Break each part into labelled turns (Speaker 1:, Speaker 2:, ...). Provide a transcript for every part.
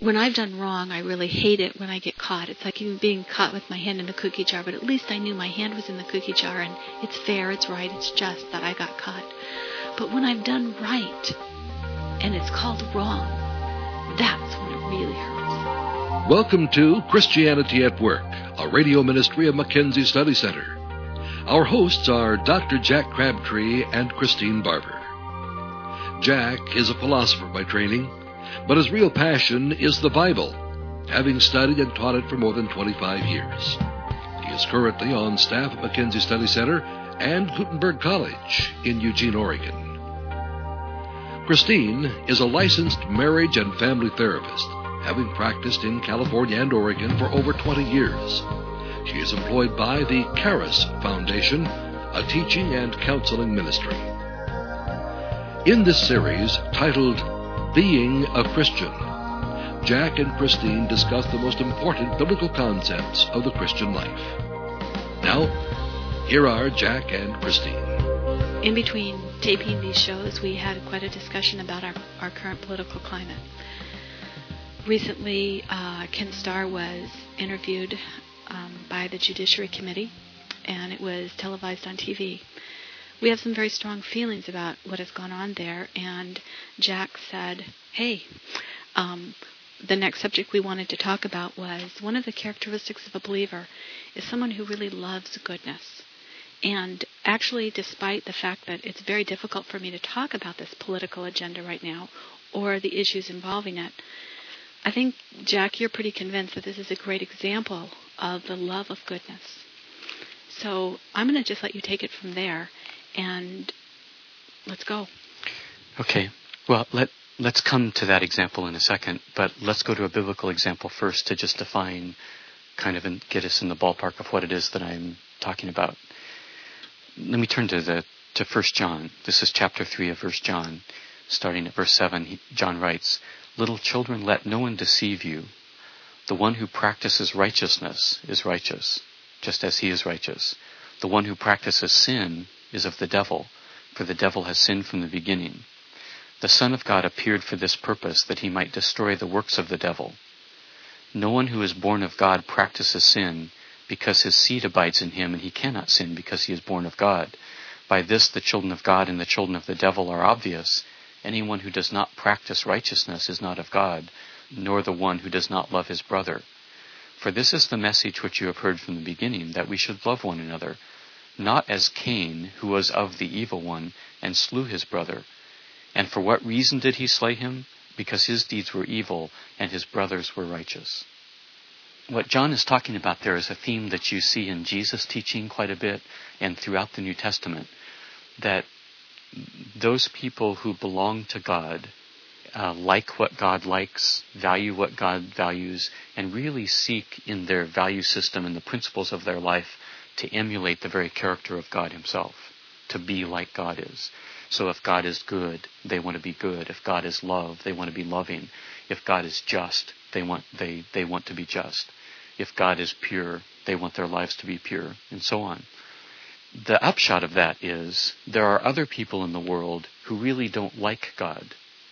Speaker 1: when I've done wrong, I really hate it when I get caught. It's like even being caught with my hand in the cookie jar, but at least I knew my hand was in the cookie jar, and it's fair, it's right, it's just that I got caught. But when I've done right, and it's called wrong, that's when it really hurts.
Speaker 2: Welcome to Christianity at Work, a radio ministry of Mackenzie Study Center. Our hosts are Dr. Jack Crabtree and Christine Barber. Jack is a philosopher by training, but his real passion is the Bible, having studied and taught it for more than 25 years. He is currently on staff at Mackenzie Study Center and Gutenberg College in Eugene, Oregon. Christine is a licensed marriage and family therapist, having practiced in California and Oregon for over 20 years. She is employed by the Charis Foundation, a teaching and counseling ministry. In this series, titled Being a Christian, Jack and Christine discuss the most important biblical concepts of the Christian life. Now, here are Jack and Christine.
Speaker 1: In between taping these shows, we had quite a discussion about our current political climate. Recently, Ken Starr was interviewed by the Judiciary Committee, and it was televised on TV. We have some very strong feelings about what has gone on there, and Jack said, hey, the next subject we wanted to talk about was one of the characteristics of a believer is someone who really loves goodness. And actually, despite the fact that it's very difficult for me to talk about this political agenda right now or the issues involving it, I think, Jack, you're pretty convinced that this is a great example of the love of goodness. So I'm going to just let you take it from there, and let's go.
Speaker 3: Okay. Well, let's come to that example in a second, but let's go to a biblical example first to just define kind of and get us in the ballpark of what it is that I'm talking about. Let me turn to 1 John. This is chapter 3 of 1 John. Starting at verse 7, John writes, "Little children, let no one deceive you. The one who practices righteousness is righteous, just as he is righteous. The one who practices sin is of the devil, for the devil has sinned from the beginning. The Son of God appeared for this purpose, that he might destroy the works of the devil. No one who is born of God practices sin, because his seed abides in him, and he cannot sin because he is born of God. By this the children of God and the children of the devil are obvious. Anyone who does not practice righteousness is not of God, nor the one who does not love his brother. For this is the message which you have heard from the beginning, that we should love one another, not as Cain, who was of the evil one, and slew his brother. And for what reason did he slay him? Because his deeds were evil, and his brothers were righteous." What John is talking about there is a theme that you see in Jesus' teaching quite a bit, and throughout the New Testament, that those people who belong to God like what God likes, value what God values, and really seek in their value system and the principles of their life to emulate the very character of God himself, to be like God is. So if God is good, they want to be good. If God is love, they want to be loving. If God is just, they want to be just. If God is pure, they want their lives to be pure, and so on. The upshot of that is there are other people in the world who really don't like God.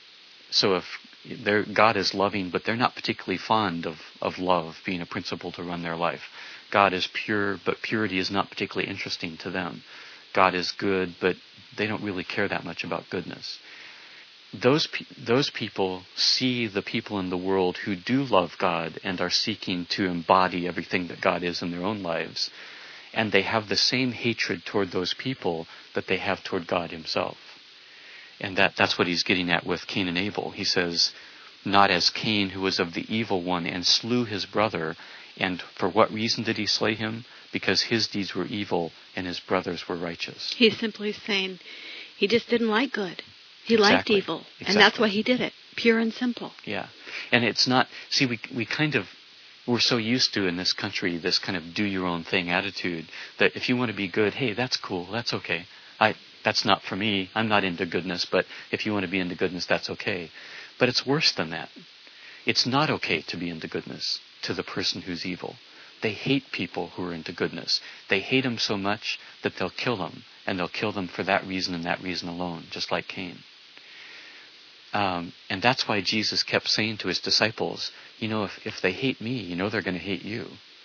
Speaker 3: So if God is loving, but they're not particularly fond of love being a principle to run their life. God is pure, but purity is not particularly interesting to them. God is good, but they don't really care that much about goodness. Those people see the people in the world who do love God and are seeking to embody everything that God is in their own lives, and they have the same hatred toward those people that they have toward God himself. And that's what he's getting at with Cain and Abel. He says, not as Cain, who was of the evil one and slew his brother. And for what reason did he slay him? Because his deeds were evil and his brothers were righteous.
Speaker 1: He's simply saying he just didn't like good. He liked evil.
Speaker 3: Exactly.
Speaker 1: And that's why he did it. Pure and simple.
Speaker 3: Yeah. And it's not, we're so used to in this country this kind of do your own thing attitude that if you want to be good, hey, that's cool, that's okay. That's not for me. I'm not into goodness, but if you want to be into goodness, that's okay. But it's worse than that. It's not okay to be into goodness to the person who's evil. They hate people who are into goodness. They hate them so much that they'll kill them, and they'll kill them for that reason and that reason alone, just like Cain. And that's why Jesus kept saying to his disciples, if they hate me, they're going to hate you.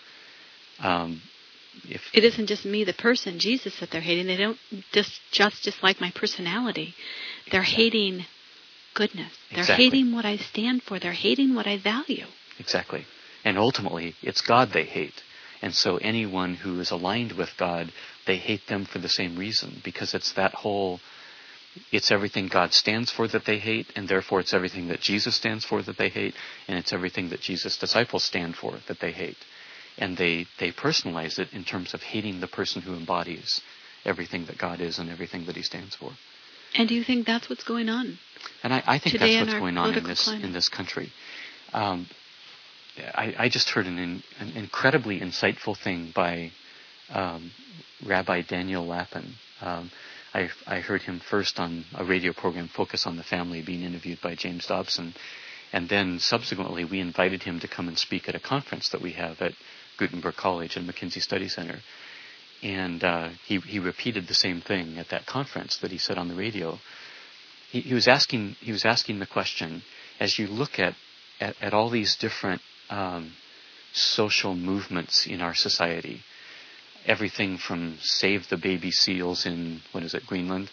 Speaker 1: It isn't just me, the person, Jesus, that they're hating. They don't just like my personality. They're hating goodness. They're hating what I stand for. They're hating what I value.
Speaker 3: Exactly. And ultimately, it's God they hate. And so anyone who is aligned with God, they hate them for the same reason, because it's everything God stands for that they hate, and therefore it's everything that Jesus stands for that they hate, and it's everything that Jesus' disciples stand for that they hate. And they personalize it in terms of hating the person who embodies everything that God is and everything that he stands for.
Speaker 1: And do you think that's what's going on?
Speaker 3: And I think that's what's going on
Speaker 1: in
Speaker 3: this country. I just heard an incredibly insightful thing by Rabbi Daniel Lapin. I heard him first on a radio program, Focus on the Family, being interviewed by James Dobson. And then subsequently we invited him to come and speak at a conference that we have at Gutenberg College and McKinsey Study Center. And he repeated the same thing at that conference that he said on the radio. He was asking the question, as you look at all these different social movements in our society, everything from save the baby seals in, Greenland,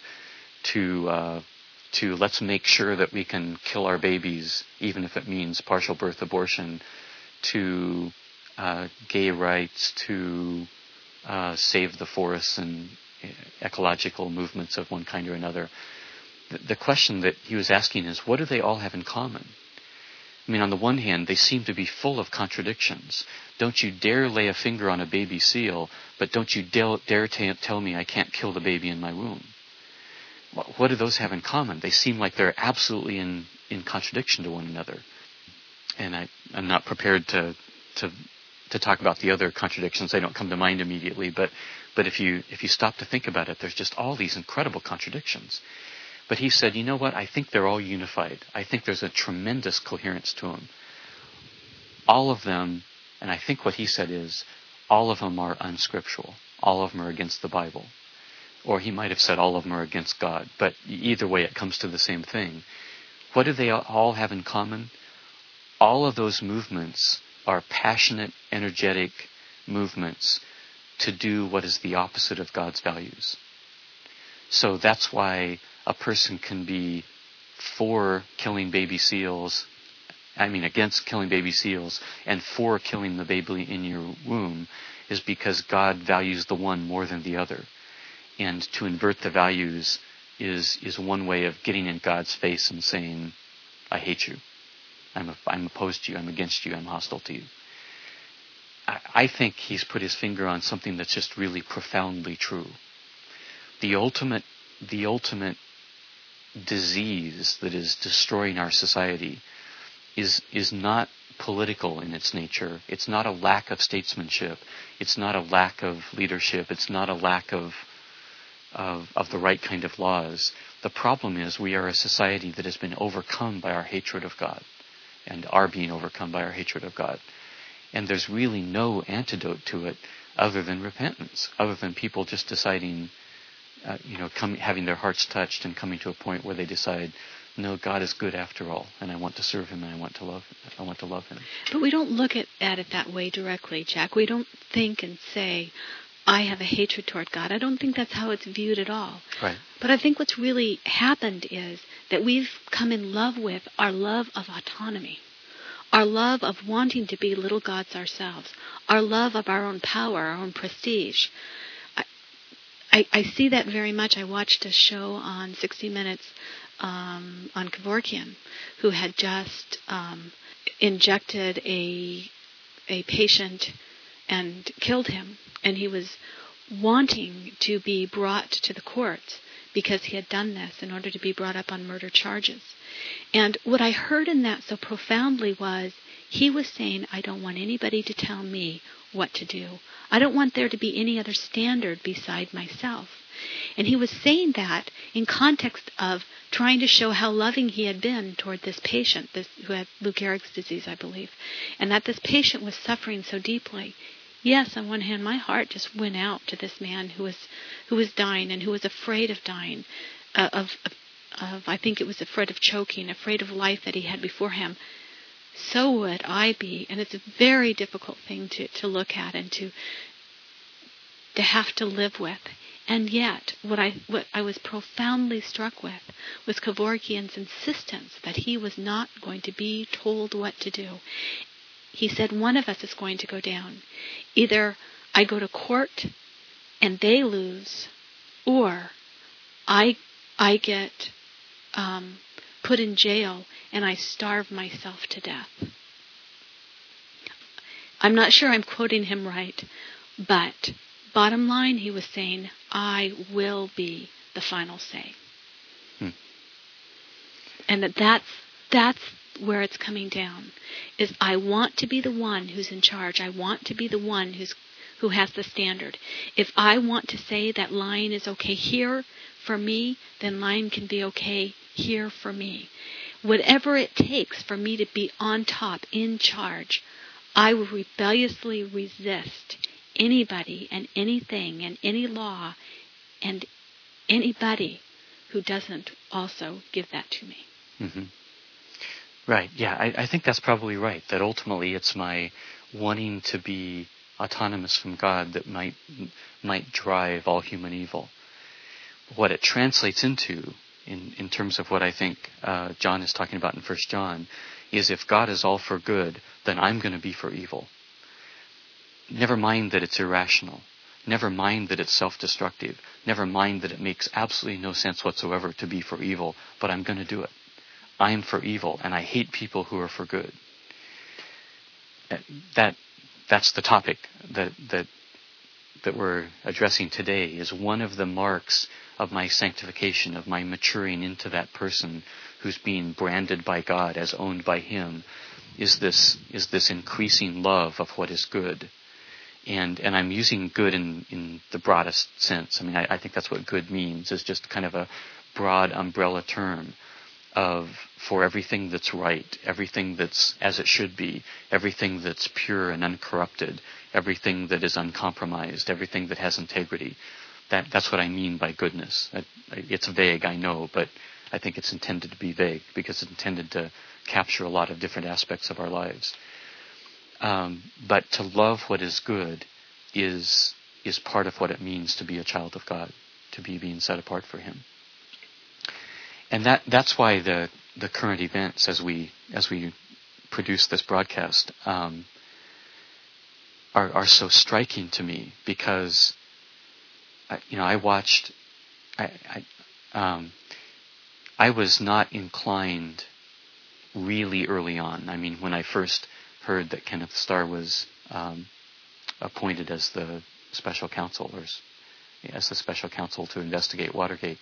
Speaker 3: to let's make sure that we can kill our babies, even if it means partial birth abortion, to gay rights, to save the forests and ecological movements of one kind or another. The question that he was asking is, what do they all have in common? I mean, on the one hand, they seem to be full of contradictions. Don't you dare lay a finger on a baby seal, but don't you dare tell me I can't kill the baby in my womb. What do those have in common? They seem like they're absolutely in contradiction to one another. And I'm not prepared to talk about the other contradictions. They don't come to mind immediately. But if you stop to think about it, there's just all these incredible contradictions. But he said, you know what? I think they're all unified. I think there's a tremendous coherence to them. All of them, and I think what he said is, all of them are unscriptural. All of them are against the Bible. Or he might have said all of them are against God. But either way, it comes to the same thing. What do they all have in common? All of those movements are passionate, energetic movements to do what is the opposite of God's values. So that's why a person can be for killing baby seals, against killing baby seals, and for killing the baby in your womb, is because God values the one more than the other. And to invert the values is one way of getting in God's face and saying, I hate you. I'm opposed to you. I'm against you. I'm hostile to you. I think he's put his finger on something that's just really profoundly true. The ultimate disease that is destroying our society is not political in its nature. It's not a lack of statesmanship. It's not a lack of leadership. It's not a lack of the right kind of laws. The problem is we are a society that has been overcome by our hatred of God and are being overcome by our hatred of God. And there's really no antidote to it other than repentance, other than people just deciding, having their hearts touched and coming to a point where they decide, no, God is good after all, and I want to serve Him, and I want to love Him.
Speaker 1: But we don't look at it that way directly, Jack. We don't think and say, I have a hatred toward God. I don't think that's how it's viewed at all.
Speaker 3: Right.
Speaker 1: But I think what's really happened is that we've come in love with our love of autonomy, our love of wanting to be little gods ourselves, our love of our own power, our own prestige. I see that very much. I watched a show on 60 Minutes on Kevorkian, who had just injected a patient and killed him. And he was wanting to be brought to the courts because he had done this in order to be brought up on murder charges. And what I heard in that so profoundly was he was saying, I don't want anybody to tell me what to do. I don't want there to be any other standard beside myself. And he was saying that in context of trying to show how loving he had been toward this patient, who had Lou Gehrig's disease, I believe, and that this patient was suffering so deeply. Yes, on one hand, my heart just went out to this man who was dying and who was afraid of dying, of I think it was afraid of choking, afraid of life that he had before him, so would I be. And it's a very difficult thing to look at and to have to live with. And yet, what I was profoundly struck with was Kevorkian's insistence that he was not going to be told what to do. He said, one of us is going to go down. Either I go to court and they lose, or I get put in jail and I starve myself to death. I'm not sure I'm quoting him right, but bottom line, he was saying, I will be the final say. And that's where it's coming down, is I want to be the one who's in charge. I want to be the one who has the standard. If I want to say that lying is okay here for me, then lying can be okay here for me. Whatever it takes for me to be on top, in charge, I will rebelliously resist anybody and anything and any law and anybody who doesn't also give that to me.
Speaker 3: Mm-hmm. Right, yeah, I think that's probably right, that ultimately it's my wanting to be autonomous from God that might drive all human evil. What it translates into, in terms of what I think John is talking about in 1 John, is if God is all for good, then I'm going to be for evil. Never mind that it's irrational. Never mind that it's self-destructive. Never mind that it makes absolutely no sense whatsoever to be for evil, but I'm going to do it. I'm for evil, and I hate people who are for good. That's the topic that we're addressing today, is one of the marks of my sanctification, of my maturing into that person who's being branded by God as owned by Him, is this increasing love of what is good. And I'm using good in the broadest sense. I mean, I think that's what good means, is just kind of a broad umbrella term for everything that's right, everything that's as it should be, everything that's pure and uncorrupted, everything that is uncompromised, everything that has integrity. That's what I mean by goodness. It's vague, I know, but I think it's intended to be vague because it's intended to capture a lot of different aspects of our lives. But to love what is good is part of what it means to be a child of God, to be being set apart for Him. And that's why the current events, as we produce this broadcast, are so striking to me, because I watched. I was not inclined really early on. I mean, when I first heard that Kenneth Starr was appointed as the special counsel, or as the special counsel to investigate Whitewater.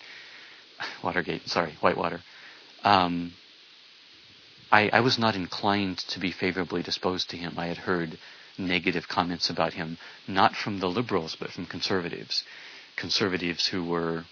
Speaker 3: I was not inclined to be favorably disposed to him. I had heard negative comments about him, not from the liberals, but from conservatives who were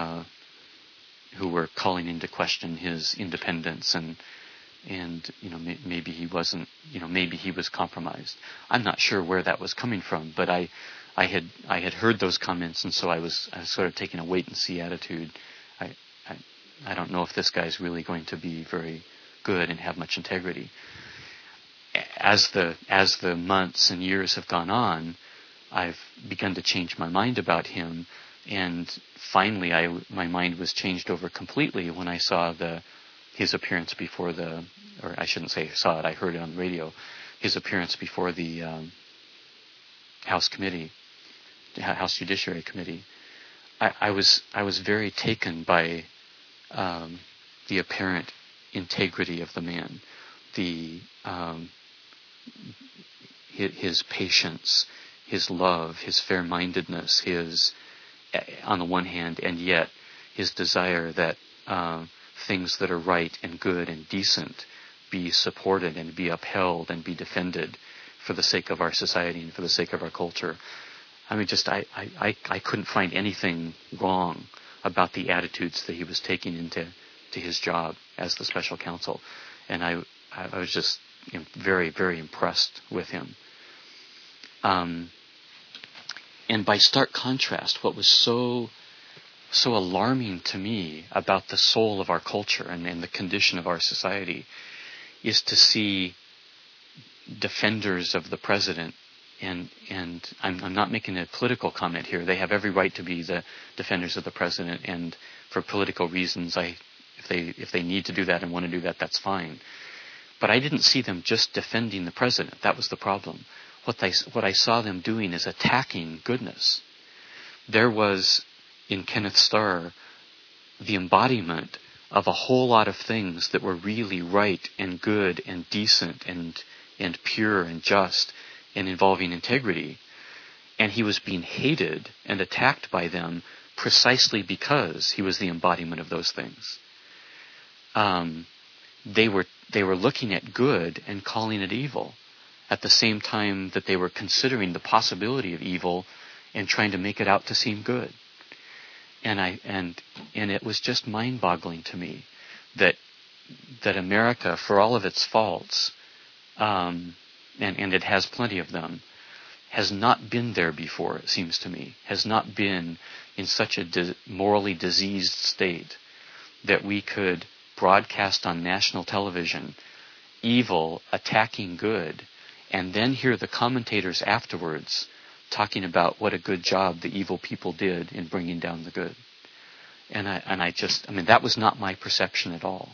Speaker 3: calling into question his independence and maybe he wasn't, maybe he was compromised. I'm not sure where that was coming from, but I had heard those comments, and so I was sort of taking a wait and see attitude. I don't know if this guy's really going to be very good and have much integrity. As the months and years have gone on, I've begun to change my mind about him, and finally my mind was changed over completely when I saw his appearance before or I shouldn't say saw it, I heard it on the radio, his appearance before the House Judiciary Committee. I was very taken by the apparent integrity of the man, his patience, his love, his fair-mindedness, his, on the one hand, and yet his desire that things that are right and good and decent be supported and be upheld and be defended for the sake of our society and for the sake of our culture. I mean, I couldn't find anything wrong about the attitudes that he was taking into his job as the special counsel, and I was just very, very impressed with him. And by stark contrast, what was so so alarming to me about the soul of our culture and the condition of our society is to see defenders of the president, and I'm not making a political comment here. They have every right to be the defenders of the president, and for political reasons, if they need to do that and want to do that, that's fine. But I didn't see them just defending the president. That was the problem. What I saw them doing is attacking goodness. There was, in Kenneth Starr, the embodiment of a whole lot of things that were really right and good and decent and pure and just and involving integrity. And he was being hated and attacked by them precisely because he was the embodiment of those things. They were looking at good and calling it evil, at the same time that they were considering the possibility of evil and trying to make it out to seem good. And it was just mind-boggling to me that America, for all of its faults, and it has plenty of them, has not been there before, it seems to me, has not been in such a morally diseased state that we could broadcast on national television evil attacking good, and then hear the commentators afterwards talking about what a good job the evil people did in bringing down the good. And that was not my perception at all.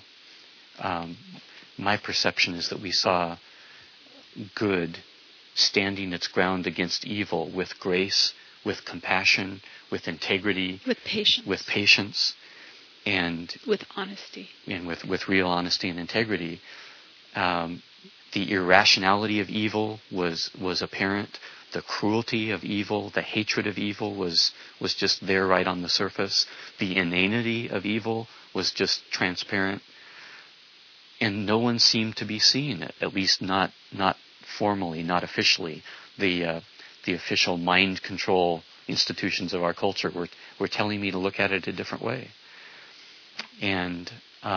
Speaker 3: My perception is that we saw good standing its ground against evil with grace, with compassion, with integrity, with patience, and
Speaker 1: with honesty,
Speaker 3: and with real honesty and integrity. The irrationality of evil was apparent. The cruelty of evil, the hatred of evil was just there right on the surface. The inanity of evil was just transparent. And no one seemed to be seeing it, at least not formally, not officially. The official mind control institutions of our culture were telling me to look at it a different way. And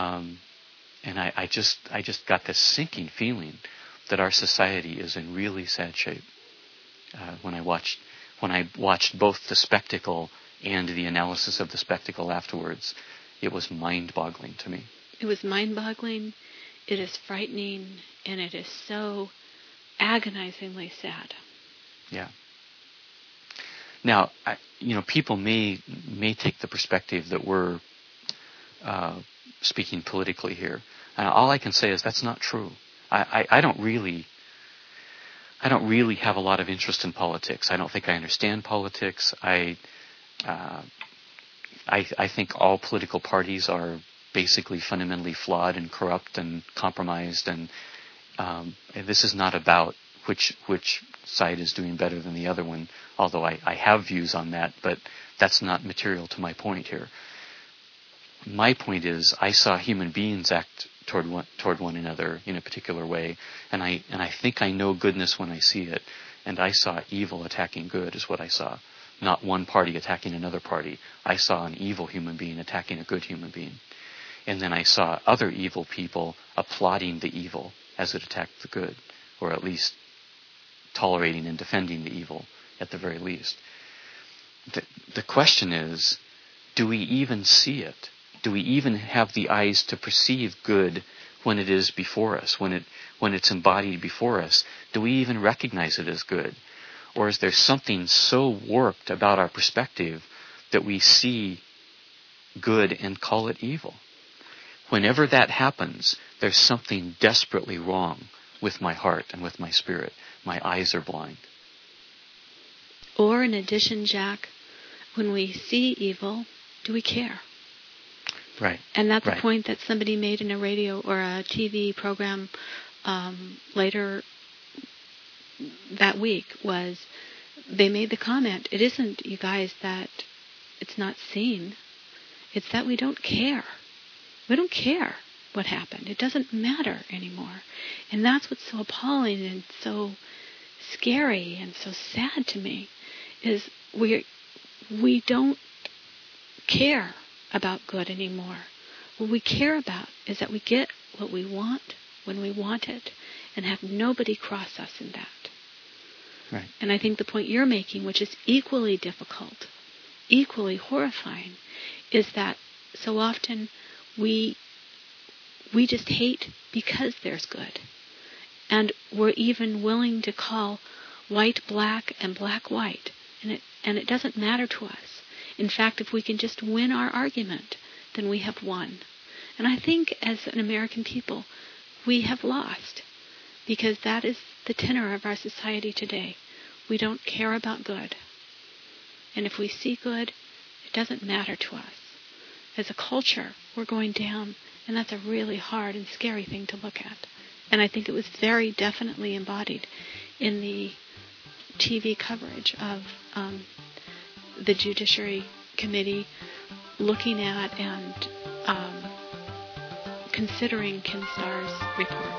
Speaker 3: I just got this sinking feeling that our society is in really sad shape. When I watched both the spectacle and the analysis of the spectacle afterwards, it was mind-boggling to me.
Speaker 1: It was mind-boggling. It is frightening, and it is so agonizingly sad.
Speaker 3: Yeah. Now, people may take the perspective that we're speaking politically here. All I can say is that's not true. I don't really have a lot of interest in politics. I don't think I understand politics. I think all political parties are basically fundamentally flawed and corrupt and compromised, and this is not about which side is doing better than the other one, although I have views on that, but that's not material to my point here. My point is I saw human beings act toward one another in a particular way, and I think I know goodness when I see it, and I saw evil attacking good is what I saw. Not one party attacking another party. I saw an evil human being attacking a good human being. And then I saw other evil people applauding the evil as it attacked the good, or at least tolerating and defending the evil at the very least. The question is, do we even see it? Do we even have the eyes to perceive good when it is before us, when it's embodied before us? Do we even recognize it as good? Or is there something so warped about our perspective that we see good and call it evil? Whenever that happens, there's something desperately wrong with my heart and with my spirit. My eyes are blind.
Speaker 1: Or in addition, Jack, when we see evil, do we care?
Speaker 3: Right.
Speaker 1: And that's a point that somebody made in a radio or a TV program later that week. Was they made the comment, it isn't, you guys, that it's not seen. It's that we don't care. We don't care what happened. It doesn't matter anymore. And that's what's so appalling and so scary and so sad to me, is we don't care about good anymore. What we care about is that we get what we want when we want it and have nobody cross us in that.
Speaker 3: Right.
Speaker 1: And I think the point you're making, which is equally difficult, equally horrifying, is that so often we just hate because there's good. And we're even willing to call white black and black white. And it doesn't matter to us. In fact, if we can just win our argument, then we have won. And I think as an American people, we have lost. Because that is the tenor of our society today. We don't care about good. And if we see good, it doesn't matter to us. As a culture, we're going down, and that's a really hard and scary thing to look at. And I think it was very definitely embodied in the TV coverage of the Judiciary Committee looking at and considering Ken Starr's report.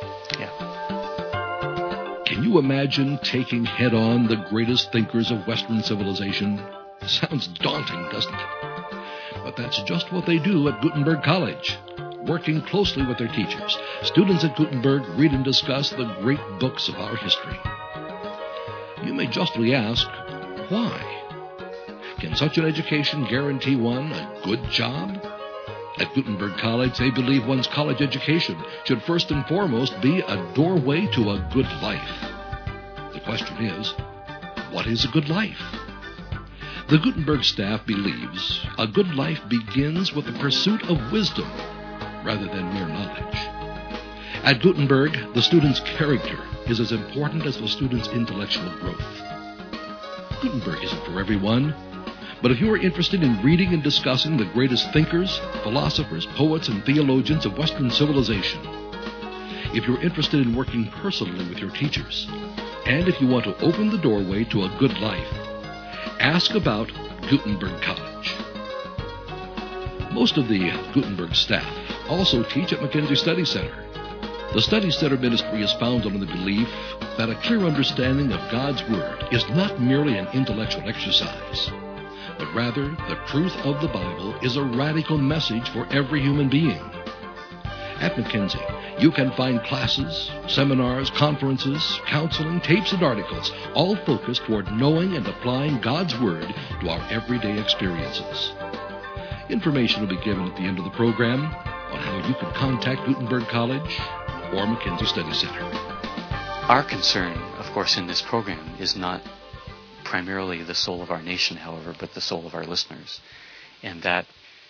Speaker 3: Yeah.
Speaker 2: Can you imagine taking head-on the greatest thinkers of Western civilization? Sounds daunting, doesn't it? But that's just what they do at Gutenberg College. Working closely with their teachers, students at Gutenberg read and discuss the great books of our history. You may justly ask, why? Can such an education guarantee one a good job? At Gutenberg College, they believe one's college education should first and foremost be a doorway to a good life. The question is, what is a good life? The Gutenberg staff believes a good life begins with the pursuit of wisdom rather than mere knowledge. At Gutenberg, the student's character is as important as the student's intellectual growth. Gutenberg isn't for everyone, but if you are interested in reading and discussing the greatest thinkers, philosophers, poets, and theologians of Western civilization, if you're interested in working personally with your teachers, and if you want to open the doorway to a good life, ask about Gutenberg College. Most of the Gutenberg staff also teach at Mackenzie Study Center. The Study Center ministry is founded on the belief that a clear understanding of God's Word is not merely an intellectual exercise, but rather the truth of the Bible is a radical message for every human being. At Mackenzie, you can find classes, seminars, conferences, counseling, tapes, and articles, all focused toward knowing and applying God's Word to our everyday experiences. Information will be given at the end of the program on how you can contact Gutenberg College or Mackenzie Study Center.
Speaker 3: Our concern, of course, in this program is not primarily the soul of our nation, however, but the soul of our listeners. And that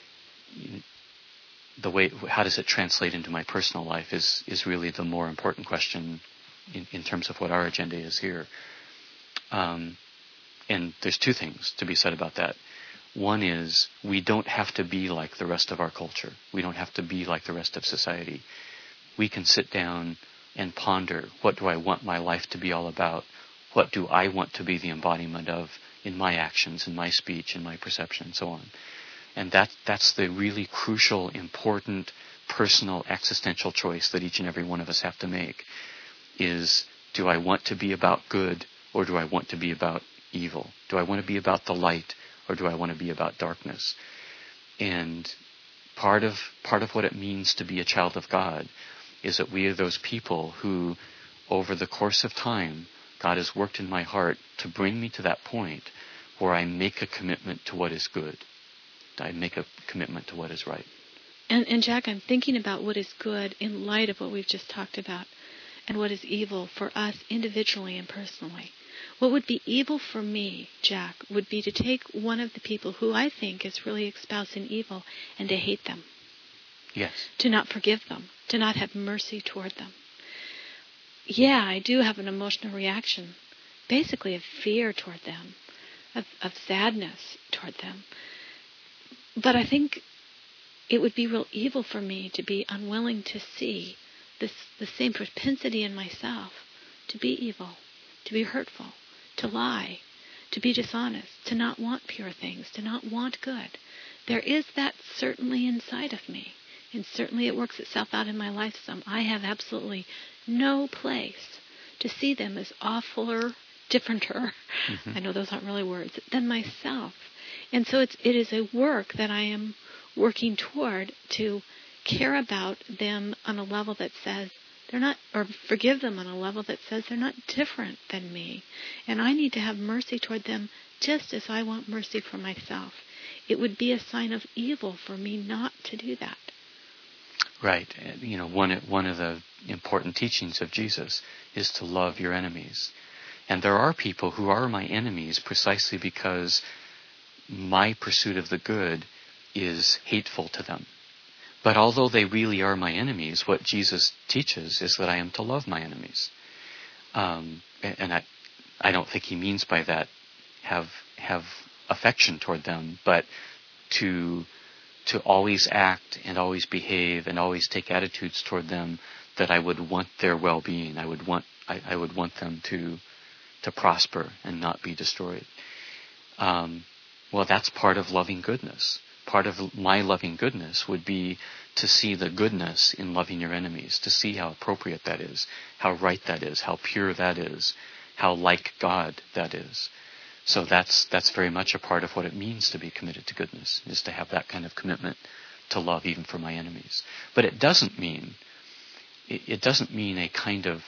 Speaker 3: the way, how does it translate into my personal life is really the more important question in terms of what our agenda is here. And there's two things to be said about that. One is we don't have to be like the rest of our culture. We don't have to be like the rest of society. We can sit down and ponder, what do I want my life to be all about? What do I want to be the embodiment of in my actions, in my speech, in my perception, and so on. And that's the really crucial, important, personal, existential choice that each and every one of us have to make, is do I want to be about good or do I want to be about evil? Do I want to be about the light or do I want to be about darkness? And part of what it means to be a child of God is that we are those people who, over the course of time, God has worked in my heart to bring me to that point where I make a commitment to what is good. I make a commitment to what is right.
Speaker 1: And Jack, I'm thinking about what is good in light of what we've just talked about and what is evil for us individually and personally. What would be evil for me, Jack, would be to take one of the people who I think is really espousing evil and to hate them.
Speaker 3: Yes.
Speaker 1: To not forgive them, to not have mercy toward them. Yeah, I do have an emotional reaction, basically of fear toward them, of sadness toward them. But I think it would be real evil for me to be unwilling to see the same propensity in myself to be evil, to be hurtful, to lie, to be dishonest, to not want pure things, to not want good. There is that certainly inside of me, and certainly it works itself out in my life some. I have absolutely no place to see them as awfuler, differenter, I know those aren't really words, than myself. And so it is a work that I am working toward to care about them on a level that says they're not, or forgive them on a level that says they're not different than me. And I need to have mercy toward them just as I want mercy for myself. it would be a sign of evil for me not to do that.
Speaker 3: Right. One of the important teachings of Jesus is to love your enemies. And there are people who are my enemies precisely because my pursuit of the good is hateful to them. But although they really are my enemies, what Jesus teaches is that I am to love my enemies. And I don't think he means by that have affection toward them, but to always act and always behave and always take attitudes toward them that I would want their well-being. I would want them to prosper and not be destroyed. Well, that's part of loving goodness. Part of my loving goodness would be to see the goodness in loving your enemies, to see how appropriate that is, how right that is, how pure that is, how like God that is. So that's very much a part of what it means to be committed to goodness, is to have that kind of commitment to love even for my enemies. But it doesn't mean a kind of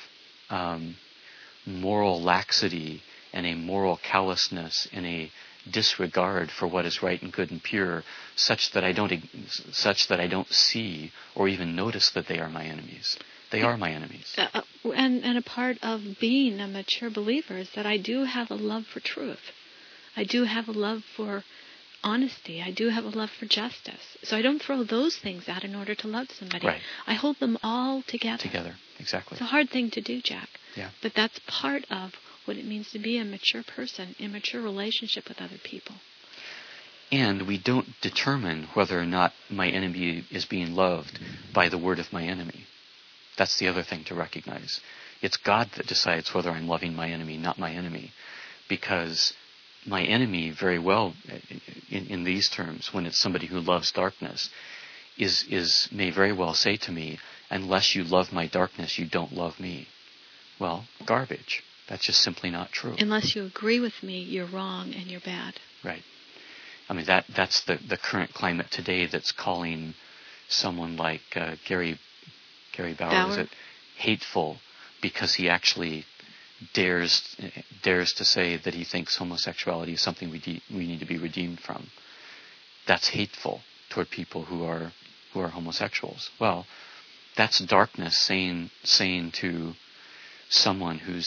Speaker 3: moral laxity and a moral callousness and a disregard for what is right and good and pure, such that I don't see or even notice that they are my enemies. They are my enemies.
Speaker 1: And a part of being a mature believer is that I do have a love for truth. I do have a love for honesty. I do have a love for justice. So I don't throw those things out in order to love somebody.
Speaker 3: Right.
Speaker 1: I hold them all together.
Speaker 3: Together, exactly.
Speaker 1: It's a hard thing to do, Jack.
Speaker 3: Yeah.
Speaker 1: But that's part of what it means to be a mature person in mature relationship with other people.
Speaker 3: And we don't determine whether or not my enemy is being loved by the word of my enemy. That's the other thing to recognize. It's God that decides whether I'm loving my enemy, not my enemy. Because my enemy, very well, in these terms, when it's somebody who loves darkness, may very well say to me, unless you love my darkness, you don't love me. Well, garbage. That's just simply not true.
Speaker 1: Unless you agree with me, you're wrong and you're bad.
Speaker 3: Right. I mean, that's the current climate today that's calling someone like Gary Bauer, is it, hateful because he actually dares to say that he thinks homosexuality is something we need to be redeemed from. That's hateful toward people who are homosexuals. Well, that's darkness saying to someone who,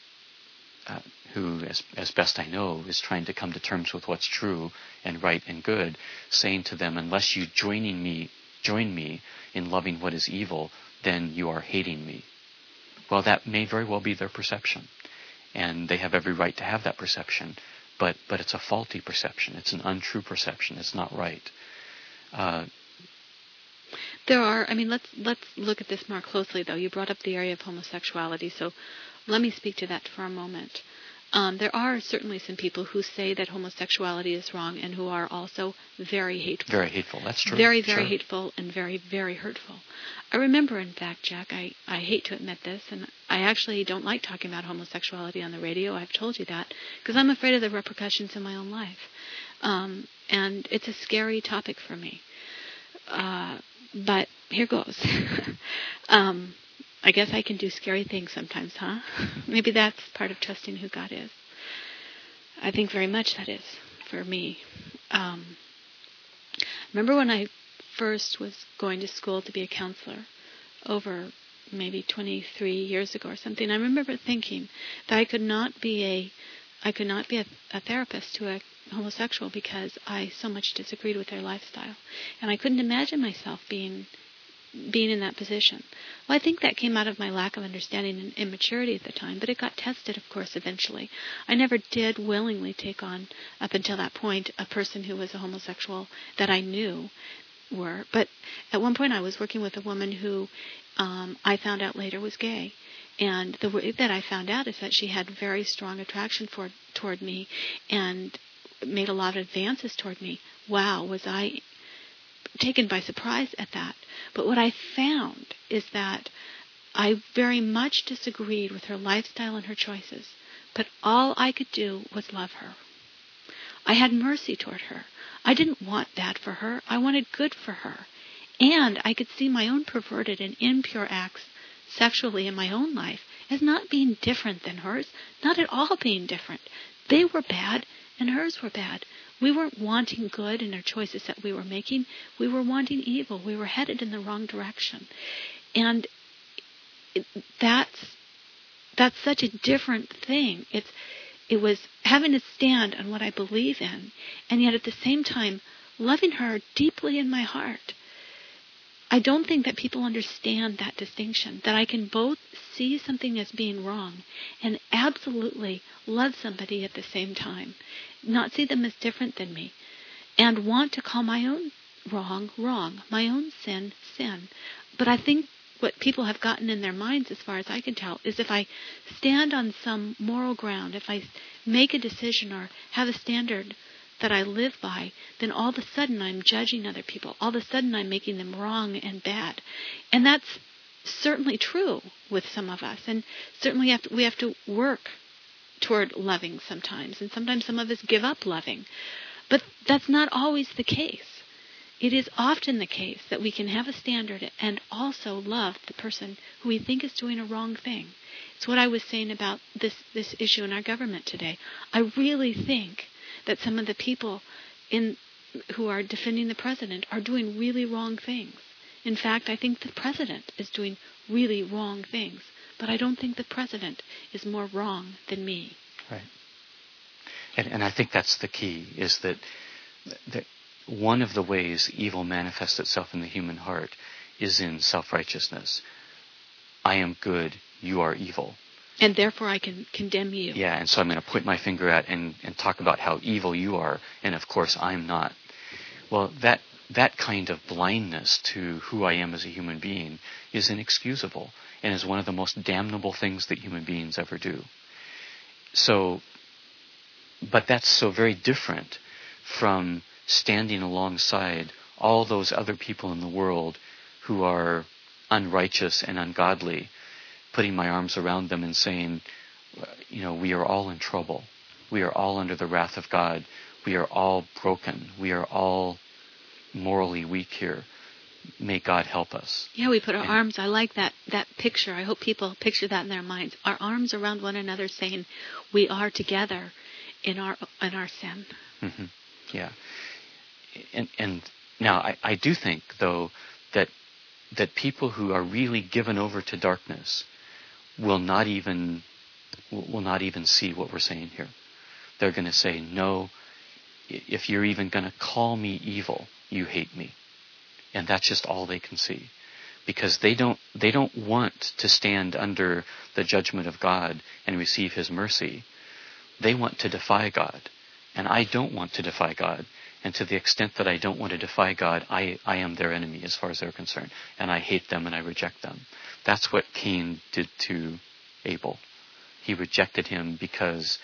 Speaker 3: as best I know, is trying to come to terms with what's true and right and good, saying to them, unless you join me in loving what is evil, then you are hating me. Well, that may very well be their perception, and they have every right to have that perception, but it's a faulty perception. It's an untrue perception. It's not right.
Speaker 1: Let's look at this more closely, though. You brought up the area of homosexuality, so let me speak to that for a moment. There are certainly some people who say that homosexuality is wrong and who are also very hateful.
Speaker 3: Very hateful, that's true.
Speaker 1: Very, very hateful and very, very hurtful. I remember, in fact, Jack, I hate to admit this, and I actually don't like talking about homosexuality on the radio. I've told you that, because I'm afraid of the repercussions in my own life. And it's a scary topic for me. But here goes. I guess I can do scary things sometimes, huh? Maybe that's part of trusting who God is. I think very much that is for me. Remember when I first was going to school to be a counselor over maybe 23 years ago or something? I remember thinking that I could not be a therapist to a homosexual because I so much disagreed with their lifestyle, and I couldn't imagine myself being in that position. Well, I think that came out of my lack of understanding and immaturity at the time, but it got tested, of course, eventually. I never did willingly take on, up until that point, a person who was a homosexual that I knew were. But at one point I was working with a woman who I found out later was gay. And the way that I found out is that she had very strong attraction toward me and made a lot of advances toward me. Wow, was I taken by surprise at that. But what I found is that I very much disagreed with her lifestyle and her choices, but all I could do was love her. I had mercy toward her. I didn't want bad for her. I wanted good for her. And I could see my own perverted and impure acts sexually in my own life as not being different than hers, not at all being different. They were bad, and hers were bad. We weren't wanting good in our choices that we were making. We were wanting evil. We were headed in the wrong direction. And that's such a different thing. It was having to stand on what I believe in, and yet at the same time loving her deeply in my heart. I don't think that people understand that distinction, that I can both see something as being wrong and absolutely love somebody at the same time, not see them as different than me, and want to call my own wrong, wrong, my own sin, sin. But I think what people have gotten in their minds, as far as I can tell, is if I stand on some moral ground, if I make a decision or have a standard that I live by, then all of a sudden I'm judging other people. All of a sudden I'm making them wrong and bad. And that's certainly true with some of us. And certainly we have to work toward loving sometimes. And sometimes some of us give up loving. But that's not always the case. It is often the case that we can have a standard and also love the person who we think is doing a wrong thing. It's what I was saying about this issue in our government today. I really think that some of the people who are defending the president are doing really wrong things. In fact, I think the president is doing really wrong things. But I don't think the president is more wrong than me.
Speaker 3: Right. And I think that's the key, is that one of the ways evil manifests itself in the human heart is in self-righteousness. I am good, you are evil.
Speaker 1: And therefore I can condemn you.
Speaker 3: Yeah, and so I'm going to point my finger at and talk about how evil you are, and of course I'm not. Well, that kind of blindness to who I am as a human being is inexcusable and is one of the most damnable things that human beings ever do. So, but that's so very different from standing alongside all those other people in the world who are unrighteous and ungodly, putting my arms around them and saying, we are all in trouble. We are all under the wrath of God. We are all broken. We are all morally weak here. May God help us.
Speaker 1: Yeah, we put our arms, I like that picture. I hope people picture that in their minds. Our arms around one another saying, we are together in our sin.
Speaker 3: Mm-hmm. Yeah. And now I do think, though, that people who are really given over to darkness will not even see what we're saying here. They're going to say, no, if you're even going to call me evil, you hate me. And that's just all they can see. Because they don't want to stand under the judgment of God and receive His mercy. They want to defy God. And I don't want to defy God. And to the extent that I don't want to defy God, I am their enemy as far as they're concerned. And I hate them and I reject them. That's what Cain did to Abel. He rejected him because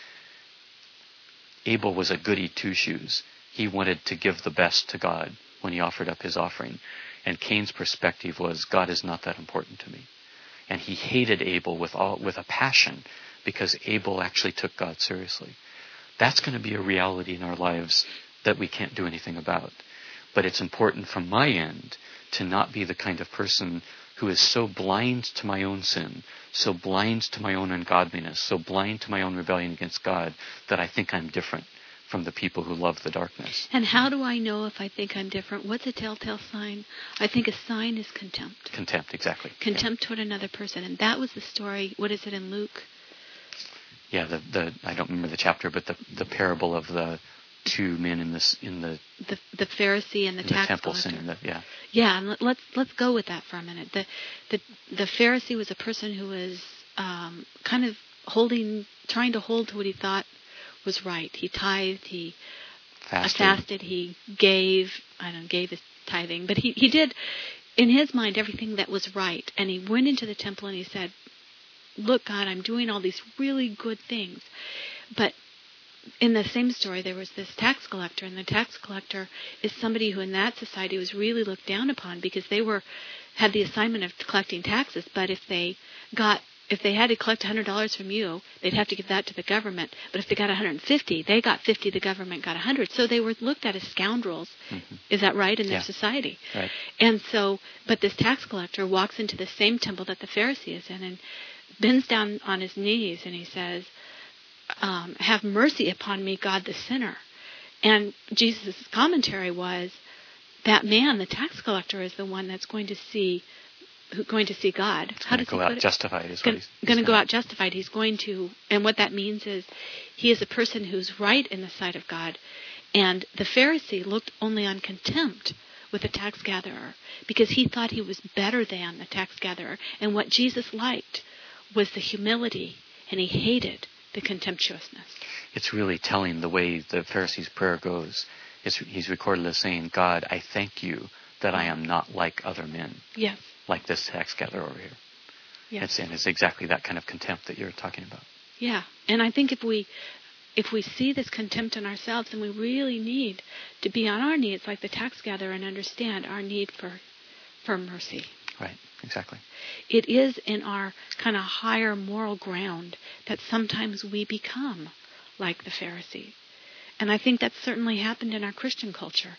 Speaker 3: Abel was a goody two-shoes. He wanted to give the best to God when he offered up his offering. And Cain's perspective was, God is not that important to me. And he hated Abel with a passion because Abel actually took God seriously. That's going to be a reality in our lives that we can't do anything about. But it's important from my end to not be the kind of person who is so blind to my own sin, so blind to my own ungodliness, so blind to my own rebellion against God that I think I'm different from the people who love the darkness.
Speaker 1: And how do I know if I think I'm different? What's a telltale sign? I think a sign is contempt.
Speaker 3: Contempt, exactly.
Speaker 1: Contempt toward another person. And that was the story, what is it in Luke?
Speaker 3: Yeah, the I don't remember the chapter, but the parable of the two men in the
Speaker 1: Pharisee and the tax
Speaker 3: temple
Speaker 1: collector.
Speaker 3: sin.
Speaker 1: Yeah, and let's go with that for a minute. The Pharisee was a person who was kind of trying to hold to what he thought was right. He tithed, he fasted, he gave his tithing, but he did in his mind everything that was right. And he went into the temple and he said, "Look, God, I'm doing all these really good things," but in the same story, there was this tax collector, and the tax collector is somebody who in that society was really looked down upon because they had the assignment of collecting taxes, but if they had to collect $100 from you, they'd have to give that to the government. But if they got $150, they got $50, the government got $100. So they were looked at as scoundrels. Mm-hmm. Is that right? In their society.
Speaker 3: Right.
Speaker 1: And so, but this tax collector walks into the same temple that the Pharisee is in and bends down on his knees and he says, have mercy upon me, God the sinner. And Jesus' commentary was, that man, the tax collector, is the one that's going to see God.
Speaker 3: How does he go out justified?
Speaker 1: Going to go out justified. He's going to, and what that means is, he is a person who's right in the sight of God. And the Pharisee looked only on contempt with the tax gatherer because he thought he was better than the tax gatherer. And what Jesus liked was the humility, and he hated the contemptuousness.
Speaker 3: It's really telling the way the Pharisee's prayer goes. He's recorded as saying, God, I thank you that I am not like other men.
Speaker 1: Yes.
Speaker 3: Like this tax gatherer over here.
Speaker 1: Yes.
Speaker 3: And it's exactly that kind of contempt that you're talking about.
Speaker 1: Yeah. And I think if we see this contempt in ourselves, then we really need to be on our knees like the tax gatherer and understand our need for mercy.
Speaker 3: Right. Exactly.
Speaker 1: It is in our kind of higher moral ground that sometimes we become like the Pharisee. And I think that's certainly happened in our Christian culture.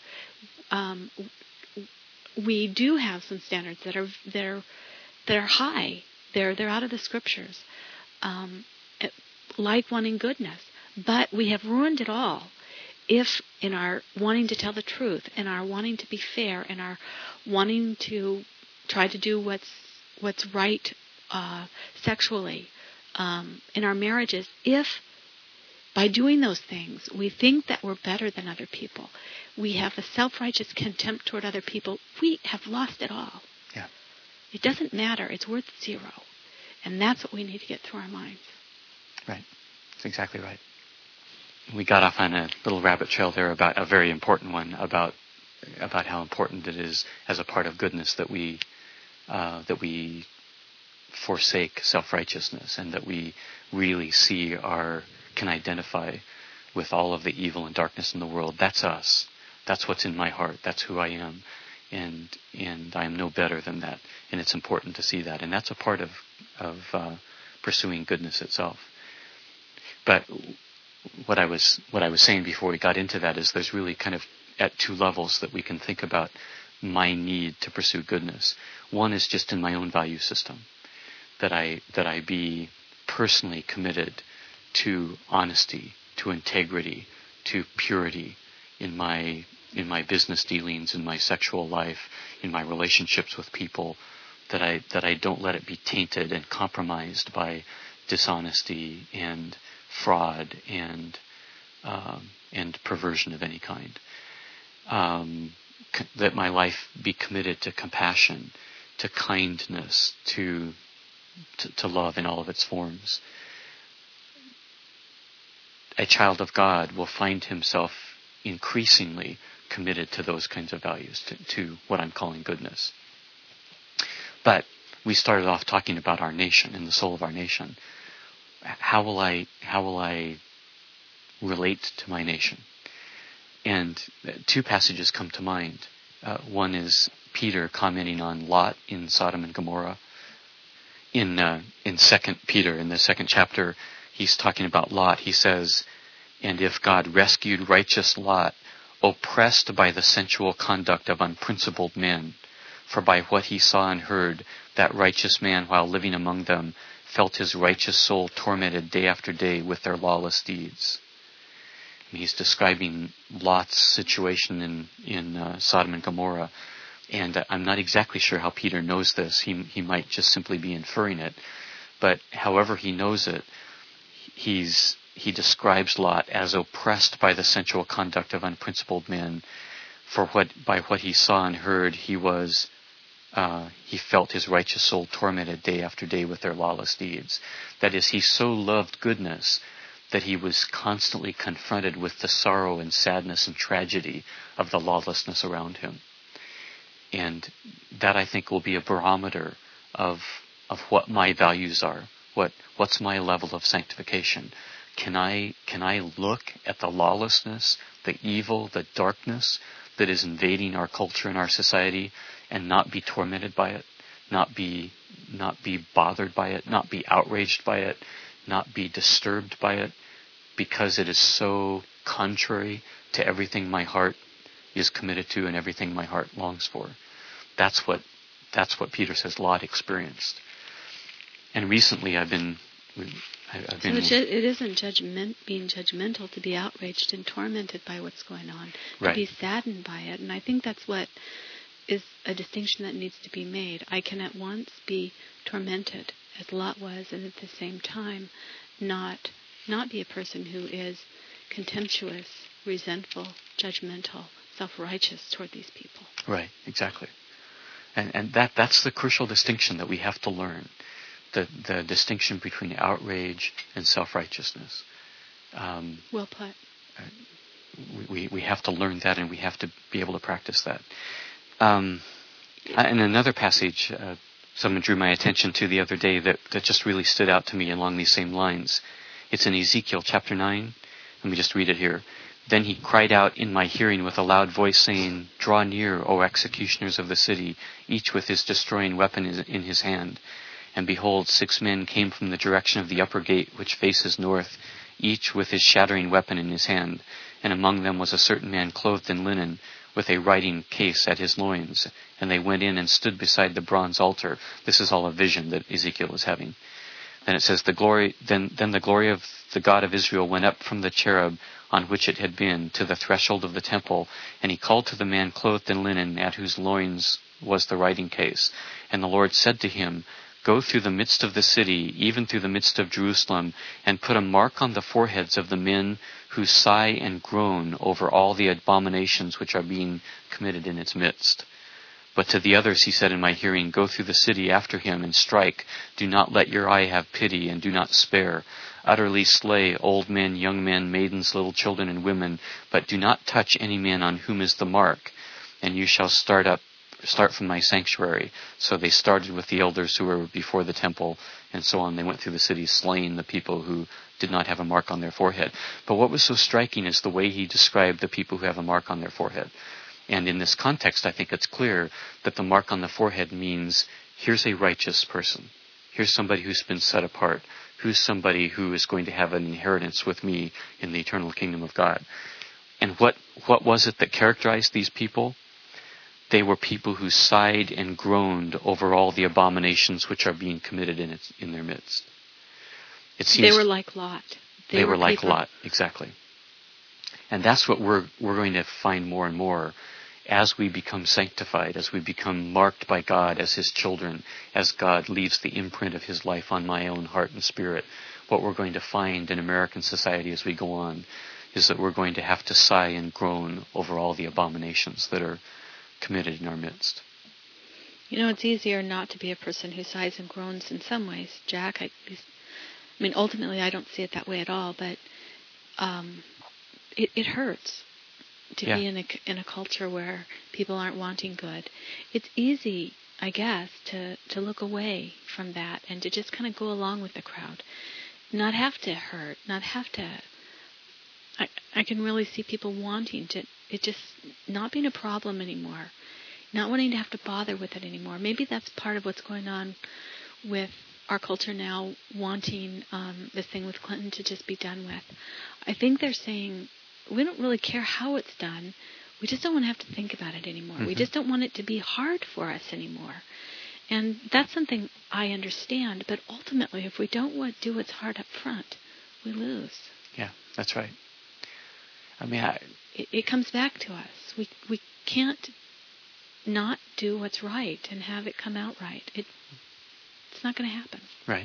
Speaker 1: We do have some standards that are high. They're out of the scriptures, like wanting goodness. But we have ruined it all if in our wanting to tell the truth, in our wanting to be fair, in our wanting to try to do what's right sexually in our marriages, if by doing those things we think that we're better than other people, we have a self-righteous contempt toward other people, we have lost it all.
Speaker 3: Yeah.
Speaker 1: It doesn't matter. It's worth zero. And that's what we need to get through our minds.
Speaker 3: Right. That's exactly right. We got off on a little rabbit trail there about a very important one, about how important it is as a part of goodness that we forsake self-righteousness, and that we really can identify with all of the evil and darkness in the world. That's us. That's what's in my heart. That's who I am. And I am no better than that. And it's important to see that. And that's a part of pursuing goodness itself. But what I was saying before we got into that is there's really kind of at two levels that we can think about my need to pursue goodness. One is just in my own value system, that I be personally committed to honesty, to integrity, to purity in my business dealings, in my sexual life, in my relationships with people, that I don't let it be tainted and compromised by dishonesty and fraud and perversion of any kind. That my life be committed to compassion, to kindness, to love in all of its forms. A child of God will find himself increasingly committed to those kinds of values, to what I'm calling goodness. But we started off talking about our nation and the soul of our nation. How will I relate to my nation? And two passages come to mind. One is Peter commenting on Lot in Sodom and Gomorrah. In 2 Peter, in the second chapter, he's talking about Lot. He says, "And if God rescued righteous Lot, oppressed by the sensual conduct of unprincipled men, for by what he saw and heard, that righteous man, while living among them, felt his righteous soul tormented day after day with their lawless deeds." And he's describing Lot's situation in Sodom and Gomorrah. And I'm not exactly sure how Peter knows this. He might just simply be inferring it. But however he knows it, he describes Lot as oppressed by the sensual conduct of unprincipled men. By what he saw and heard, he felt his righteous soul tormented day after day with their lawless deeds. That is, he so loved goodness that he was constantly confronted with the sorrow and sadness and tragedy of the lawlessness around him. And that, I think, will be a barometer of what my values are. What's my level of sanctification? Can I look at the lawlessness, the evil, the darkness that is invading our culture and our society and not be tormented by it, not be bothered by it, not be outraged by it, not be disturbed by it, because it is so contrary to everything my heart is committed to and everything my heart longs for? That's what Peter says Lot experienced. And recently I've been
Speaker 1: It isn't being judgmental to be outraged and tormented by what's going on, to be saddened by it. And I think that's what is a distinction that needs to be made. I can at once be tormented, as Lot was, and at the same time not be a person who is contemptuous, resentful, judgmental, self-righteous toward these people.
Speaker 3: Right, exactly. And that's the crucial distinction that we have to learn. The distinction between outrage and self-righteousness.
Speaker 1: Well put.
Speaker 3: We have to learn that, and we have to be able to practice that. In another passage, someone drew my attention to the other day that just really stood out to me along these same lines. It's in Ezekiel chapter 9. Let me just read it here. Then he cried out in my hearing with a loud voice, saying, "Draw near, O executioners of the city, each with his destroying weapon in his hand." And behold, 6 men came from the direction of the upper gate, which faces north, each with his shattering weapon in his hand. And among them was a certain man clothed in linen, with a writing case at his loins. And they went in and stood beside the bronze altar. This is all a vision that Ezekiel is having. Then it says, Then the glory of the God of Israel went up from the cherub on which it had been to the threshold of the temple, and he called to the man clothed in linen, at whose loins was the writing case. And the Lord said to him, "Go through the midst of the city, even through the midst of Jerusalem, and put a mark on the foreheads of the men who sigh and groan over all the abominations which are being committed in its midst." But to the others he said in my hearing, "Go through the city after him and strike. Do not let your eye have pity, and do not spare. Utterly slay old men, young men, maidens, little children, and women, but do not touch any man on whom is the mark. And you shall start from my sanctuary." So they started with the elders who were before the temple, and so on. They went through the city slaying the people who did not have a mark on their forehead. But what was so striking is the way he described the people who have a mark on their forehead. And in this context, I think it's clear that the mark on the forehead means, here's a righteous person. Here's somebody who's been set apart. Who's somebody who is going to have an inheritance with me in the eternal kingdom of God. And what was it that characterized these people? They were people who sighed and groaned over all the abominations which are being committed in their midst. It seems
Speaker 1: they were like Lot.
Speaker 3: They were like Lot, exactly. And that's what we're going to find more and more as we become sanctified, as we become marked by God as His children, as God leaves the imprint of His life on my own heart and spirit. What we're going to find in American society as we go on is that we're going to have to sigh and groan over all the abominations that are committed in our midst.
Speaker 1: You know, it's easier not to be a person who sighs and groans in some ways, Jack. I mean, ultimately, I don't see it that way at all, but it hurts to be in a culture where people aren't wanting good. It's easy, I guess, to look away from that and to just kind of go along with the crowd, not have to hurt, not have to. I can really see people wanting to, it just not being a problem anymore, not wanting to have to bother with it anymore. Maybe that's part of what's going on with our culture now, wanting this thing with Clinton to just be done with. I think they're saying, we don't really care how it's done. We just don't want to have to think about it anymore. Mm-hmm. We just don't want it to be hard for us anymore. And that's something I understand. But ultimately, if we don't do what's hard up front, we lose.
Speaker 3: Yeah, that's right. I mean,
Speaker 1: it comes back to us. We can't not do what's right and have it come out right. It's not going to happen.
Speaker 3: Right.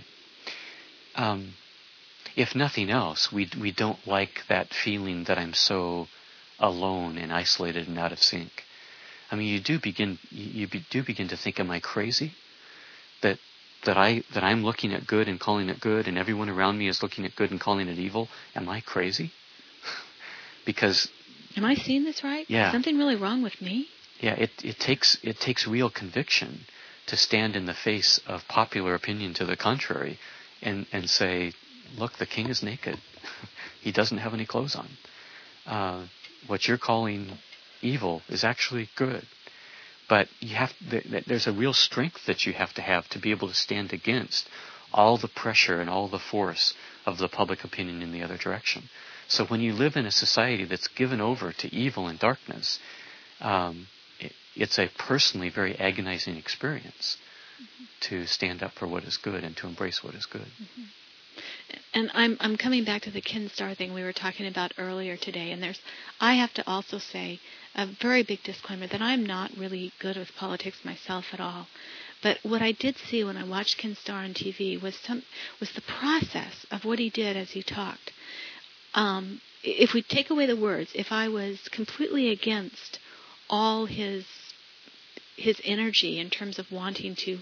Speaker 3: If nothing else, we don't like that feeling that I'm so alone and isolated and out of sync. I mean, you do begin to think, am I crazy? That I'm looking at good and calling it good, and everyone around me is looking at good and calling it evil. Am I crazy? Because
Speaker 1: am I seeing this right?
Speaker 3: Yeah.
Speaker 1: Is something really wrong with me?
Speaker 3: Yeah, it takes real conviction to stand in the face of popular opinion to the contrary and say, look, the king is naked. He doesn't have any clothes on. What you're calling evil is actually good. But there's a real strength that you have to be able to stand against all the pressure and all the force of the public opinion in the other direction. So when you live in a society that's given over to evil and darkness, it's a personally very agonizing experience to stand up for what is good and to embrace what is good.
Speaker 1: Mm-hmm. And I'm coming back to the Ken Starr thing we were talking about earlier today. And I have to also say a very big disclaimer that I'm not really good with politics myself at all. But what I did see when I watched Ken Starr on TV was the process of what he did as he talked. If we take away the words, if I was completely against all his energy in terms of wanting to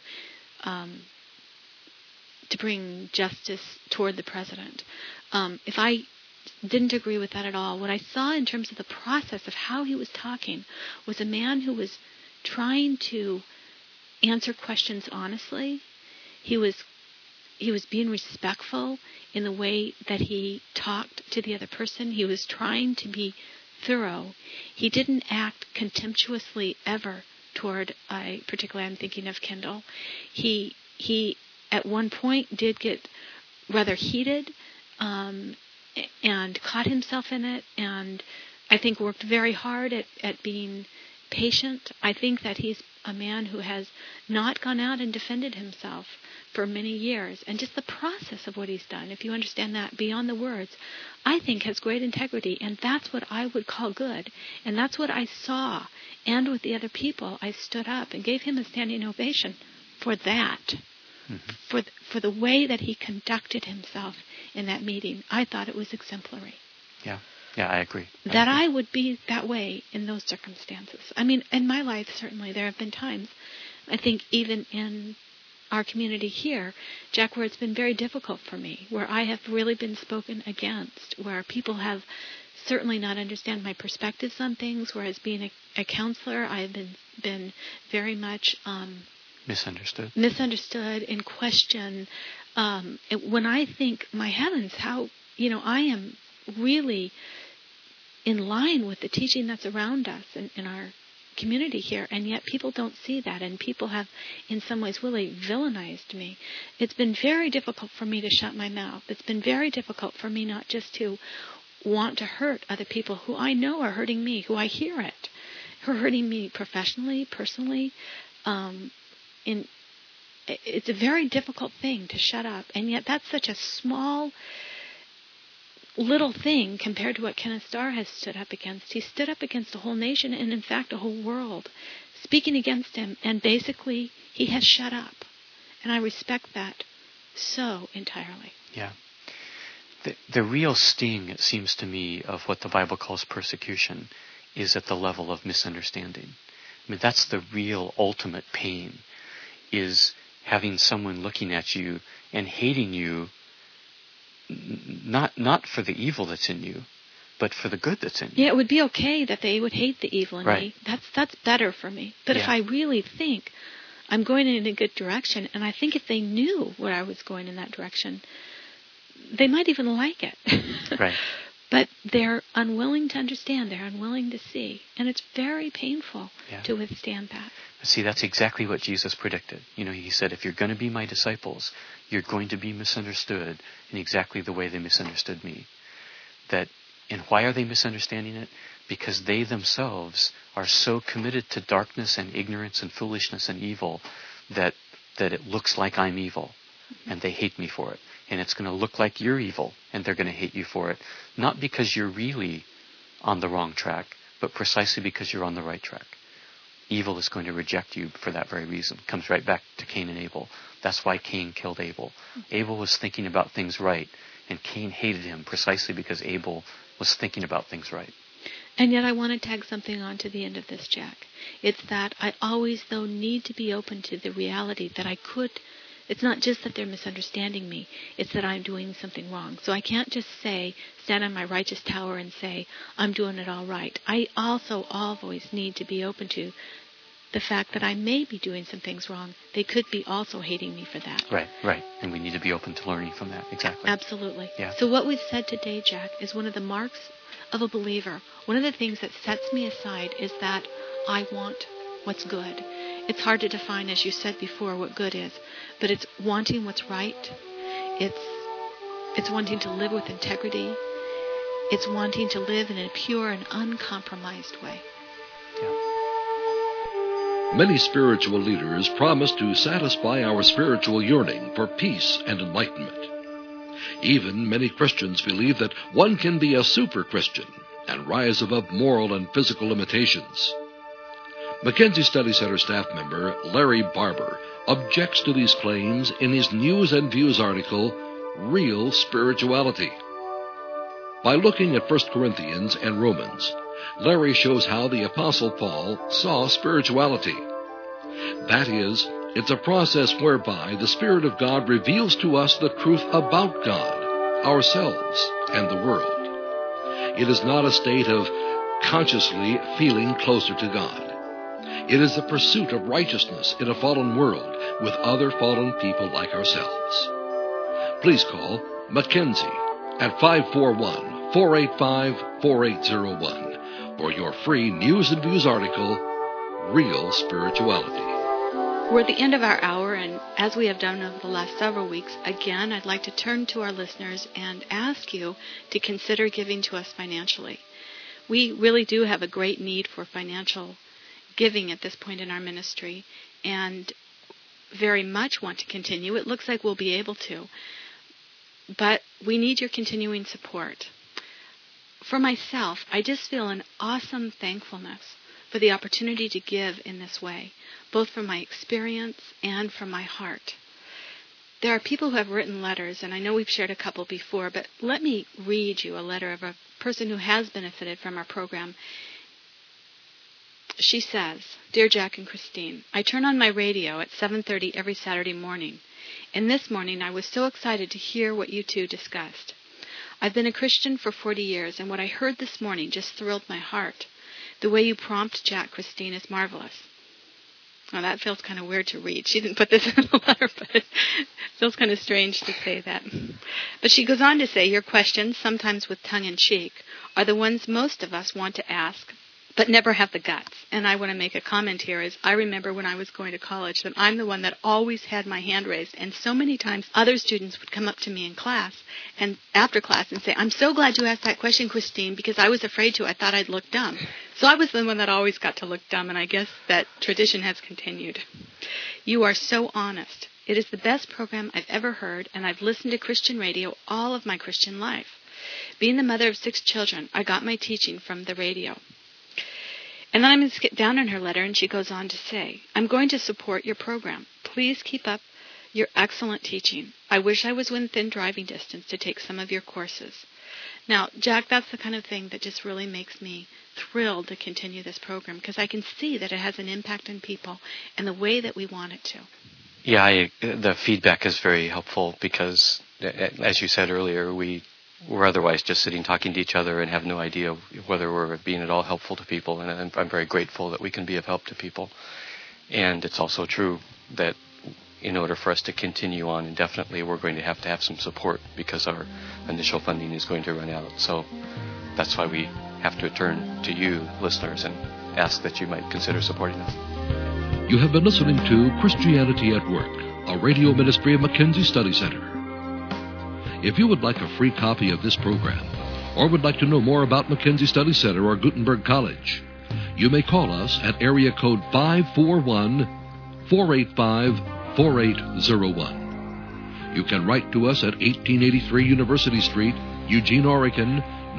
Speaker 1: bring justice toward the president, if I didn't agree with that at all, what I saw in terms of the process of how he was talking was a man who was trying to answer questions honestly. He was being respectful in the way that he talked to the other person. He was trying to be thorough. He didn't act contemptuously ever toward, particularly I'm thinking of Kendall. He at one point did get rather heated and caught himself in it, and I think worked very hard at being patient. I think that he's a man who has not gone out and defended himself for many years. And just the process of what he's done, if you understand that beyond the words, I think has great integrity. And that's what I would call good. And that's what I saw. And with the other people, I stood up and gave him a standing ovation for that. Mm-hmm. For the way that he conducted himself in that meeting. I thought it was exemplary.
Speaker 3: Yeah, I agree.
Speaker 1: I would be that way in those circumstances. I mean, in my life, certainly, there have been times, I think even in our community here, Jack, where it's been very difficult for me, where I have really been spoken against, where people have certainly not understand my perspectives on things, whereas being a counselor, I have been very much misunderstood and questioned. When I think, my heavens, how, I am really in line with the teaching that's around us in our community here, and yet people don't see that, and people have in some ways really villainized me. It's been very difficult for me to shut my mouth. It's been very difficult for me not just to want to hurt other people who I know are hurting me, who I hear it, who are hurting me professionally, personally. It's a very difficult thing to shut up, and yet that's such a small little thing compared to what Kenneth Starr has stood up against. He stood up against a whole nation and, in fact, a whole world, speaking against him, and basically he has shut up. And I respect that so entirely.
Speaker 3: Yeah. The real sting, it seems to me, of what the Bible calls persecution is at the level of misunderstanding. I mean, that's the real ultimate pain, is having someone looking at you and hating you, not for the evil that's in you, but for the good that's in you.
Speaker 1: Yeah, it would be okay that they would hate the evil in me. That's better for me. But if I really think I'm going in a good direction, and I think if they knew where I was going in that direction, they might even like it.
Speaker 3: Right.
Speaker 1: But they're unwilling to understand. They're unwilling to see. And it's very painful to withstand that.
Speaker 3: See, that's exactly what Jesus predicted. He said, if you're going to be my disciples, you're going to be misunderstood in exactly the way they misunderstood me. And why are they misunderstanding it? Because they themselves are so committed to darkness and ignorance and foolishness and evil that it looks like I'm evil, and they hate me for it. And it's going to look like you're evil, and they're going to hate you for it. Not because you're really on the wrong track, but precisely because you're on the right track. Evil is going to reject you for that very reason. It comes right back to Cain and Abel. That's why Cain killed Abel. Abel was thinking about things right, and Cain hated him precisely because Abel was thinking about things right.
Speaker 1: And yet I want to tag something on to the end of this, Jack. It's that I always, though, need to be open to the reality that I could. It's not just that they're misunderstanding me. It's that I'm doing something wrong. So I can't just stand on my righteous tower and say, I'm doing it all right. I also always need to be open to the fact that I may be doing some things wrong. They could be also hating me for that.
Speaker 3: Right. And we need to be open to learning from that. Exactly.
Speaker 1: Absolutely.
Speaker 3: Yeah.
Speaker 1: So what we've said today, Jack, is one of the marks of a believer. One of the things that sets me aside is that I want what's good. It's hard to define, as you said before, what good is, but it's wanting what's right. It's wanting to live with integrity. It's wanting to live in a pure and uncompromised way.
Speaker 3: Yeah.
Speaker 2: Many spiritual leaders promise to satisfy our spiritual yearning for peace and enlightenment. Even many Christians believe that one can be a super Christian and rise above moral and physical limitations. Mackenzie Study Center staff member Larry Barber objects to these claims in his News and Views article, Real Spirituality. By looking at 1 Corinthians and Romans, Larry shows how the Apostle Paul saw spirituality. That is, it's a process whereby the Spirit of God reveals to us the truth about God, ourselves, and the world. It is not a state of consciously feeling closer to God. It is the pursuit of righteousness in a fallen world with other fallen people like ourselves. Please call Mackenzie at 541-485-4801 for your free News and Views article, Real Spirituality.
Speaker 1: We're at the end of our hour, and as we have done over the last several weeks, again, I'd like to turn to our listeners and ask you to consider giving to us financially. We really do have a great need for financial giving at this point in our ministry, and very much want to continue. It looks like we'll be able to, but we need your continuing support. For myself, I just feel an awesome thankfulness for the opportunity to give in this way, both from my experience and from my heart. There are people who have written letters, and I know we've shared a couple before, but let me read you a letter of a person who has benefited from our program. She says, Dear Jack and Christine, I turn on my radio at 7:30 every Saturday morning, and this morning I was so excited to hear what you two discussed. I've been a Christian for 40 years, and what I heard this morning just thrilled my heart. The way you prompt Jack, Christine, is marvelous. Well, that feels kind of weird to read. She didn't put this in the letter, but it feels kind of strange to say that. But she goes on to say, your questions, sometimes with tongue-in-cheek, are the ones most of us want to ask, but never have the guts. And I want to make a comment here is I remember when I was going to college that I'm the one that always had my hand raised. And so many times other students would come up to me in class and after class and say, I'm so glad you asked that question, Christine, because I was afraid to. I thought I'd look dumb. So I was the one that always got to look dumb, and I guess that tradition has continued. You are so honest. It is the best program I've ever heard, and I've listened to Christian radio all of my Christian life. Being the mother of 6 children, I got my teaching from the radio. And then I'm going to skip down in her letter, and she goes on to say, I'm going to support your program. Please keep up your excellent teaching. I wish I was within driving distance to take some of your courses. Now, Jack, that's the kind of thing that just really makes me thrilled to continue this program, because I can see that it has an impact on people in the way that we want it to.
Speaker 3: Yeah, the feedback is very helpful because, as you said earlier, we're otherwise just sitting talking to each other and have no idea whether we're being at all helpful to people. And I'm very grateful that we can be of help to people. And it's also true that in order for us to continue on indefinitely, we're going to have some support because our initial funding is going to run out. So that's why we have to turn to you, listeners, and ask that you might consider supporting us.
Speaker 2: You have been listening to Christianity at Work, a radio ministry of Mackenzie Study Center. If you would like a free copy of this program, or would like to know more about Mackenzie Study Center or Gutenberg College, you may call us at area code 541-485-4801. You can write to us at 1883 University Street, Eugene, Oregon,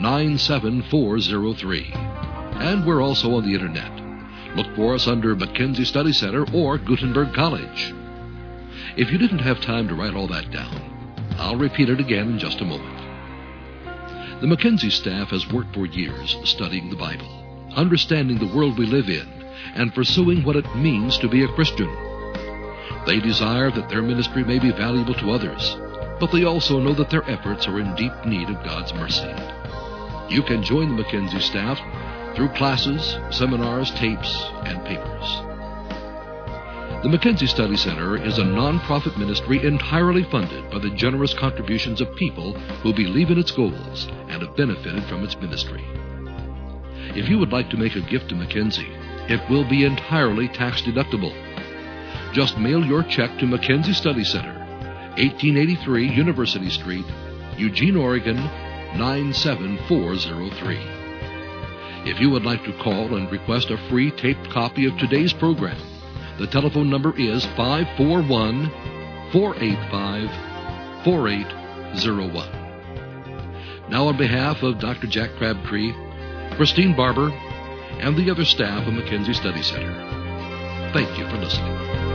Speaker 2: 97403. And we're also on the Internet. Look for us under Mackenzie Study Center or Gutenberg College. If you didn't have time to write all that down, I'll repeat it again in just a moment. The Mackenzie staff has worked for years studying the Bible, understanding the world we live in, and pursuing what it means to be a Christian. They desire that their ministry may be valuable to others, but they also know that their efforts are in deep need of God's mercy. You can join the Mackenzie staff through classes, seminars, tapes, and papers. The Mackenzie Study Center is a non-profit ministry entirely funded by the generous contributions of people who believe in its goals and have benefited from its ministry. If you would like to make a gift to Mackenzie, it will be entirely tax-deductible. Just mail your check to Mackenzie Study Center, 1883 University Street, Eugene, Oregon, 97403. If you would like to call and request a free taped copy of today's program, the telephone number is 541-485-4801. Now, on behalf of Dr. Jack Crabtree, Christine Barber, and the other staff of McKenzie Study Center, thank you for listening.